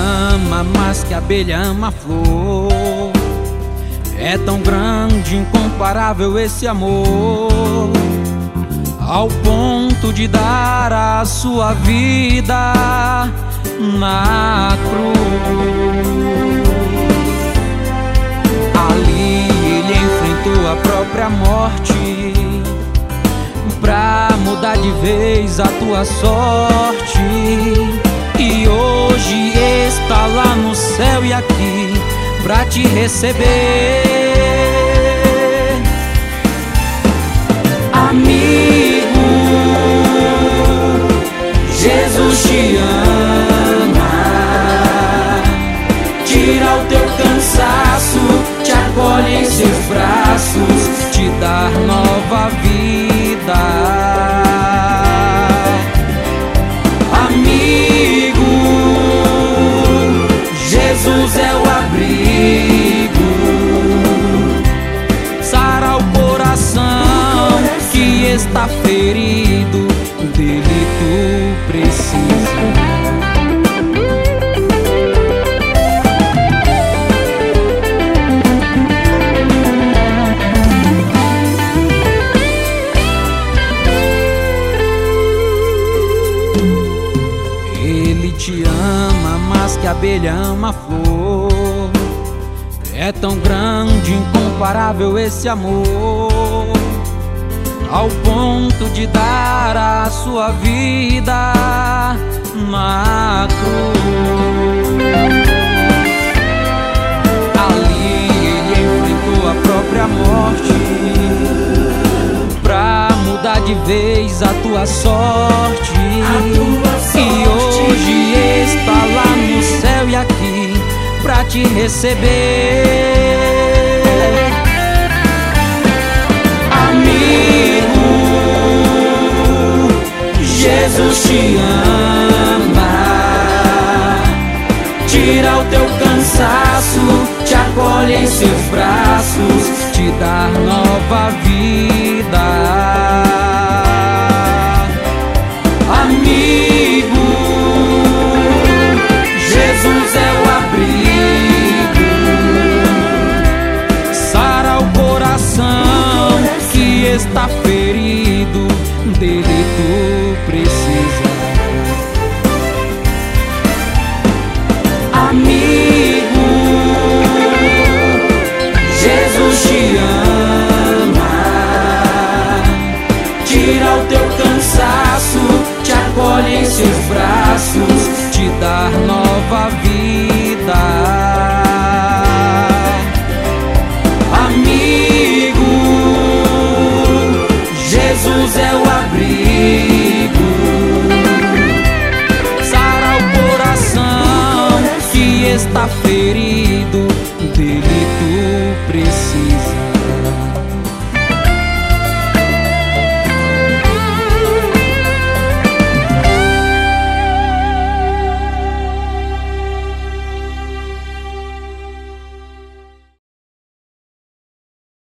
ama mais que a abelha ama a flor. É tão grande, incomparável esse amor, ao ponto de dar a sua vida na cruz. Ali ele enfrentou a própria morte pra mudar de vez a tua sorte. E hoje está lá no céu e aqui pra te receber. Amigo, Jesus te ama. Tira o teu cansaço, te acolhe em seus braços, te dá nova vida. Amigo, Jesus é o abrigo, sara o coração que está ferido, dele tu precisa. Ele te ama mais que a abelha ama a flor. É tão grande, incomparável esse amor, ao ponto de dar a sua vida na cruz. Ali ele enfrentou a própria morte pra mudar de vez a tua sorte. E hoje está lá no céu e aqui pra te receber. Amigo, Jesus te ama. Tira o teu cansaço, te acolhe em seus braços, te dá nova vida. Amigo, Jesus é o abrigo, sara o coração que está ferido, dele tu precisa. Amigo, Jesus te ama. Tira o teu cansaço, te acolhe em seus braços, te dá nova vida. Amigo, Jesus é o abrigo, sara o coração que está ferido,